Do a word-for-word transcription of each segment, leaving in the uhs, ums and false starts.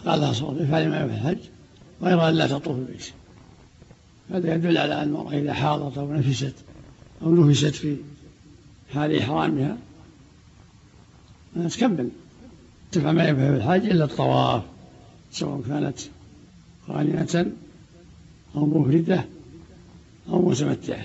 قال لها صلى الله عليه وسلم افعلي ما في الحج غير أن لا تطوف بالبيت. هذا يدل على أن المرأة إذا حاضت أو نفست أو نفست في حال إحرامها أن تكمل تفعل ما يفعل في الحج إلا الطواف، سواء كانت قارنة أو مفردة أو متمتعة.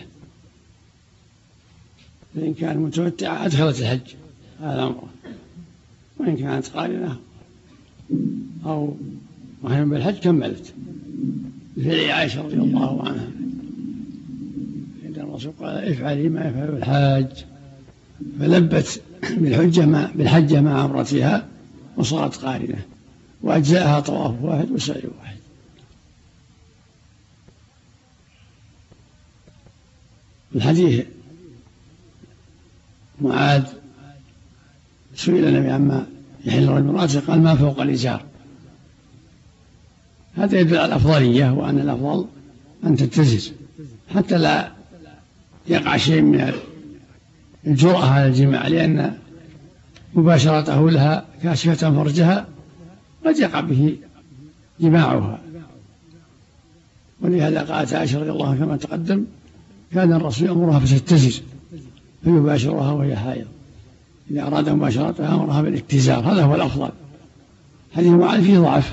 فإن كانت متمتعة أدخلت الحج هذا أمره، وإن كانت قارنة أو محرمة بالحج كملت. مثل عائشة رضي الله عنها عند الرسول قال افعلي ما يفعل الحاج، فلبت بالحجة مع بالحجة مع عمرتها وصارت قارنة، وأجزاءها طواف واحد وسعي واحد. الحديث معاذ سئل النبي عما يحل رجل امرأته قال ما فوق الإزار. هذا يدل على الأفضلية، وأن الأفضل أن تتزر حتى لا يقع شيء من الجرأة على الجماع، لأن مباشرته لها كاشفة فرجها قد يقع به جماعها. ولهذا قالت عائشة رضي الله عنها كما تقدم كان الرسول يأمرها فتتزر فيباشرها وهي حائض، إذا أراد مباشرتها أمرها بالاتزار، هذا هو الأفضل. حديث معاذ فيه ضعف،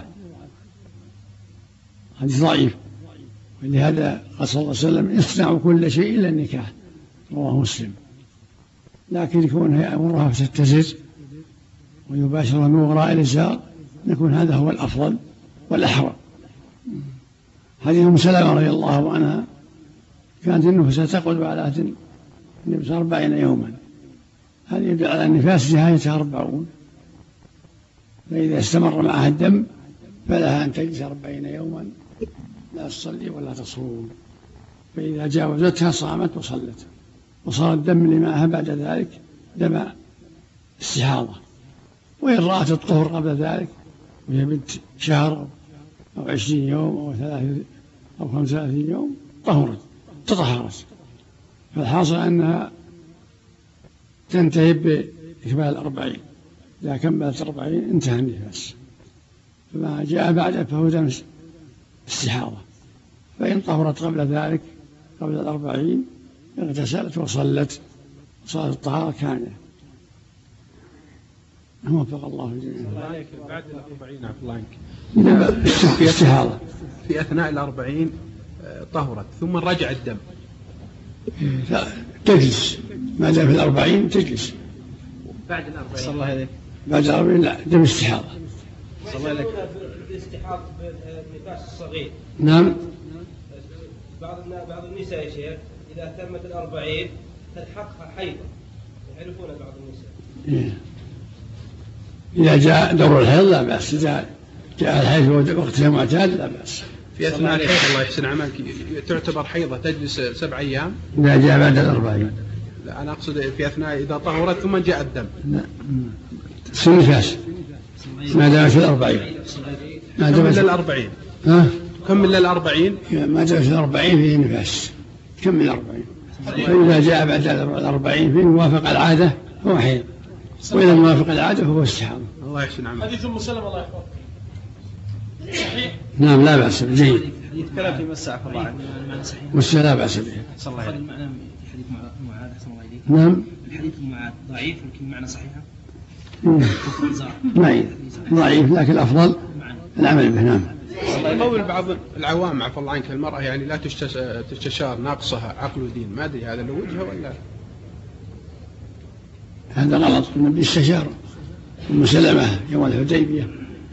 حديث ضعيف، ولهذا قال صلى الله عليه وسلم اصنعوا كل شيء إلا النكاح، رواه مسلم. لكن يكون يأمرها فتتزر ويباشرها من وراء الإزار يكون هذا هو الأفضل والأحرى. حديث أم سلمة رضي الله عنها كانت النفس تقعد على عهد النبي أربعين يوما، هذا يدل على النفاس نهايتها أربعون، فإذا استمر معها الدم فلها أن تجلس أربعين يوما لا تصلي ولا تصوم، فإذا جاوزتها صامت وصلت، وصار الدم اللي معها بعد ذلك دم استحاضة. وإن رأت الطهر قبل ذلك وهي بنت شهر أو عشرين يوم أو ثلاث أو خمسة وثلاثين يوم طهرت تطهرت. فالحاصل أنها تنتهي بإكمال الأربعين، إذا كملت الأربعين انتهى النفاس، فما جاء بعد فهو دم استحاضة. فإن طهرت قبل ذلك قبل الأربعين اغتسلت وصلت وصارت الطهارة كاملة. وفق الله الجميع. بعد الأربعين عبد الله عنك في استحاضة في أثناء الأربعين طهرت ثم رجع الدم تجلس، ما دام في الأربعين تجلس. بعد الأربعين صلى الله عليه بعد الأربعين لا دم استحاضة. صلى الله عليه الاستحاضة بالنفاس الصغير. نعم. بعض بعض النساء يا شيخ إذا تمت الأربعين تلحقها حيضة، يعرفون بعض النساء. إيه. إذا جاء دور الحيض لا بأس، إذا جاء الحيض وقتها معتاد لا بأس. في أثناء الحيض الله يحسن عملك تعتبر حيضة تجلس سبع أيام؟ إذا جاء بعد الأربعين. لا أنا أقصد في أثناء إذا طهرت ثم جاء الدم. لا سنفاس ما دام في الأربعين. ما دام في الأربعين. ها؟ كمل للأربعين. ما دام في الأربعين فيه نفاس كمل الأربعين. فإذا جاء بعد الأربعين فيه موافق العادة هو حيض، وإذا موافق العادة هو استحاضة. الله يحسن عملك. حديث أم سلمة الله يحفظك صحيح؟ نعم لا بأس به، جيد. حديث كلام في مساء الله عنه مساء لا بأس به. صلى الله عليه وسلم. في حديث معاذ أحسن الله إليك. نعم. الحديث معاذ ضعيف لكن معنى صحيحة. ضعيف ضعيف لكن الأفضل العمل به. نعم. قول بعض العوام عفى الله عنك المرأة يعني لا تستشار ناقصها عقل ودين، ما أدري هذا له وجهه ولا هذا غلط. النبي استشار أم سلمة يوم الحديبية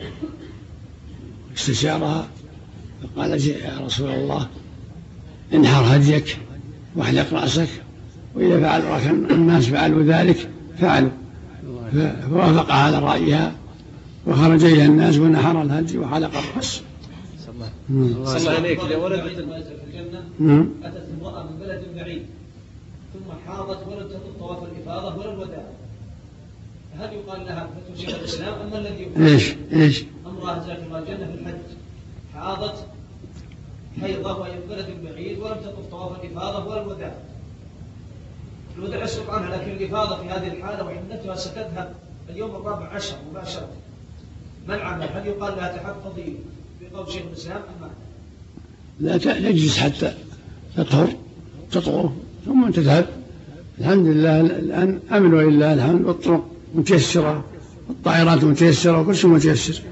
استشارها فقال يا رسول الله انحر هديك واحلق رأسك، وإذا فعل الناس فعلوا ذلك فعلوا، فوافق على رأيها وخرج إلى الناس ونحر الهدي وحلق الرأس. صلى الله عليك. إذا ولدت المرأة في الجنة أتت امرأة من بلد بعيد ثم حاضت ولم تطب طواف الإفاضة ولا الوداع، هل يقال لها فتوى شيخ الإسلام أما الذي يقال إيش إيش امرأة جاءت الله الجنة في الحج حاضت حيضة وهي من بلد بعيد ولم تطب طواف الإفاضة ولا الوداع؟ الوداع يسقط عنها، لكن الإفاضة في هذه الحالة وحنتها ستذهب اليوم الرابع عشر مباشرة، ما العمل؟ هل يقال لها تحفظي بقول شيخ الإسلام أم لا تجلس حتى تطهر تطهر ثم تذهب. الحمد لله الآن أمن ولله الحمد، والطرق متيسرة، الطائرات متيسرة، وكل شيء متيسر.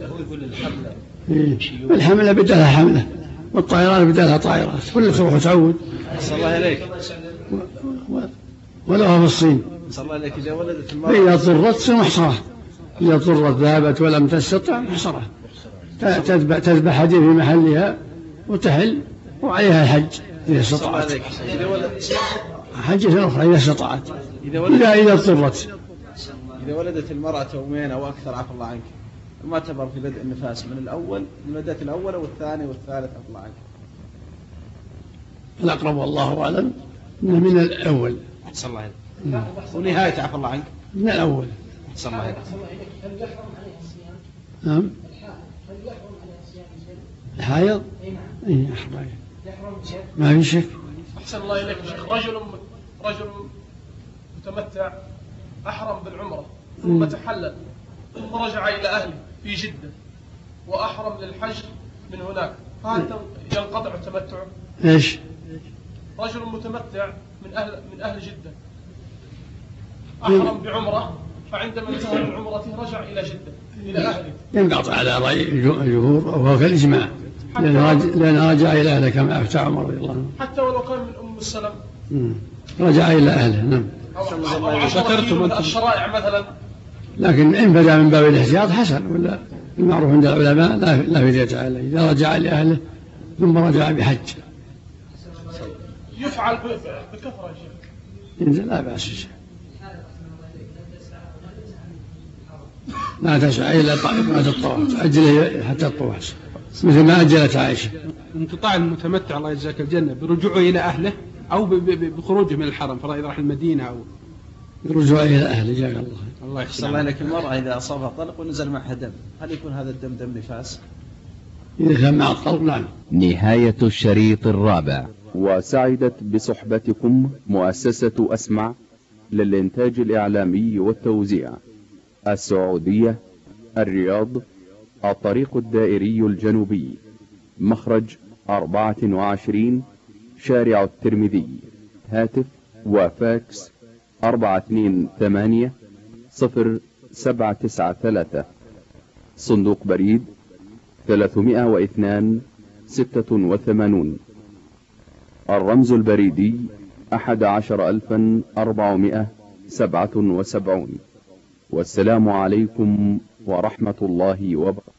الحملة بدلها حملة، والطائرات بدلها طائرات، كل تروح وتعود. صلى الله عليك. ولها في الصين. صلى الله عليك. إذا ولدت المرأة إذا ضرت تصير محصرة، إذا ضرت ذهبت ولم تستطع محصرة، تذبح تذبح هدي في محلها وتحل، وعليها الحج إذا استطاعت. حجة أخرى إذا استطاعت، إذا إذا اضطرت. إذا ولدت المرأة يومين أو أكثر عفى الله عنك، المعتبر في بدء النفاس من الأول، من بدأت الأول والثاني والثالث عفى الله عنك؟ الأقرب والله أعلم إنه من الأول. صلى الله عليه. ونهاية عفى الله عنك من الأول. صلى الله عليه. هل يحرم عليها الصيام؟ نعم. هل يحرم عليها الصيام شيء؟ الحائض؟ أي نعم. إيه يحرم. يحرم شيء؟ ما في شك. أحسن الله إليك شيخ. رجل رجل متمتع أحرم بالعمرة ثم تحلل ثم رجع إلى أهله في جدة وأحرم للحج من هناك، هل ينقطع تمتعه؟ إيش؟ رجل متمتع من أهل من أهل جدة أحرم بعمرة، فعندما انتهى من عمرته رجع إلى جدة إلى أهله. ينقطع على رأي الجمهور وهو كالإجماع، لأن رجع إلى أهله كما أفتى عمر رضي الله عنه. حتى ولو كان من أم السلم رجع إلى أهله. نعم. أو عشرة من الشرائع مثلا. لكن إن بدأ من باب الاحتياط حسن، ولا المعروف عند العلماء لا لا فدية عليه إذا رجع لأهله ثم رجع بحج. يفعل بكثرة يا شيخ. ينزل لا بأس. لا تسعى إلا بعد الطواف، تأجله حتى الطواف مثل ما أجلت عائشة. انقطاع المتمتع الله يجزاك الجنة برجوعه إلى أهله أو بخروجه من الحرم، فرأي راح المدينة أو برجوعه إلى أهله. جزاك الله. الله يحسن الله عليك. المرأة إذا أصابها طلق ونزل معها دم، هل يكون هذا الدم دم نفاس؟ إذا كان مع الطلق نعم. نهاية الشريط الرابع. وسعدت بصحبتكم مؤسسة أسمع للإنتاج الإعلامي والتوزيع، السعودية، الرياض، الطريق الدائري الجنوبي، مخرج أربعة وعشرين، شارع الترمذي، هاتف وفاكس أربعة اثنين ثمانية صفر سبعة تسعة ثلاثة، صندوق بريد ثلاثمائة واثنان ستة وثمانون، الرمز البريدي أحد عشر ألفا أربعمائة سبعة وسبعون. والسلام عليكم ورحمة الله وبركاته.